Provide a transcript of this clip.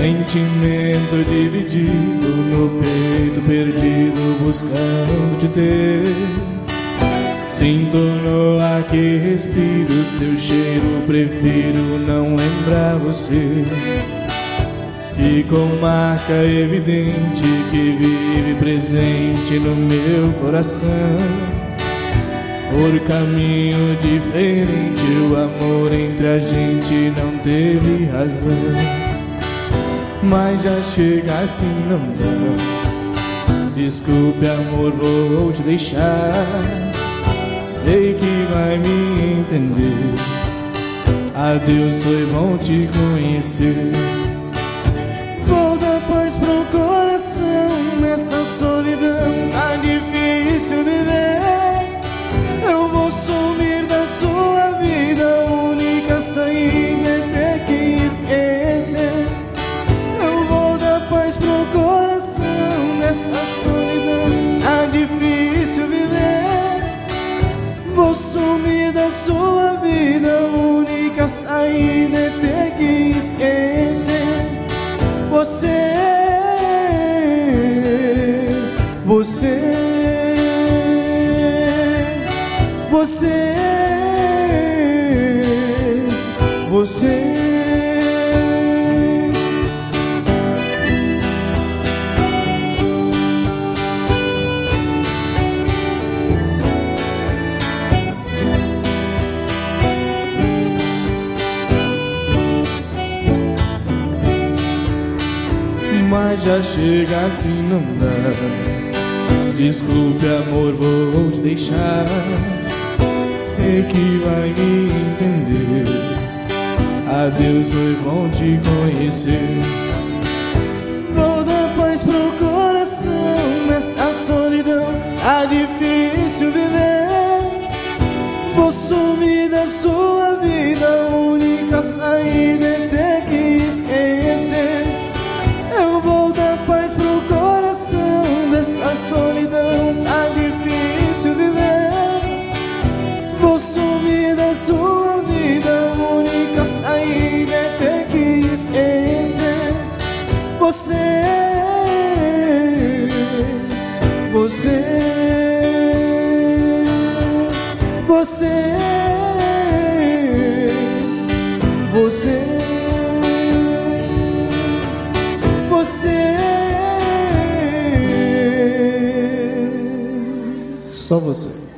Sentimento dividido no peito, perdido, buscando te ter. Sinto no ar que respiro seu cheiro, prefiro não lembrar você. Ficou marca evidente que vive presente no meu coração. Por caminho diferente, o amor entre a gente não teve razão. Mas já chega assim, não dá. Desculpe, amor, vou te deixar. Sei que vai me entender. Adeus, foi bom te conhecer. Vou dar paz pro coração. Nessa solidão tá difícil viver. Eu vou sumir da sua vida. A única saída é ter que esquecer. Eu vou dar paz pro coração. Nessa solidão tá difícil viver. Vou sumir da sua vida. A única saída é ter que esquecer. Você, você, você, você. Mas já chega assim, não dá. Desculpe, amor, vou te deixar. Sei que vai me entender. Adeus, foi bom te conhecer. Vou dar paz pro coração. Nessa solidão tá difícil viver. Vou sumir da sua vida. A única saída é ter que esquecer. Eu vou dar paz pro coração. Dessa solidão tá difícil viver. Vou sumir da sua vida. A única saída é ter que esquecer. Você, você, você, você, você. Só você.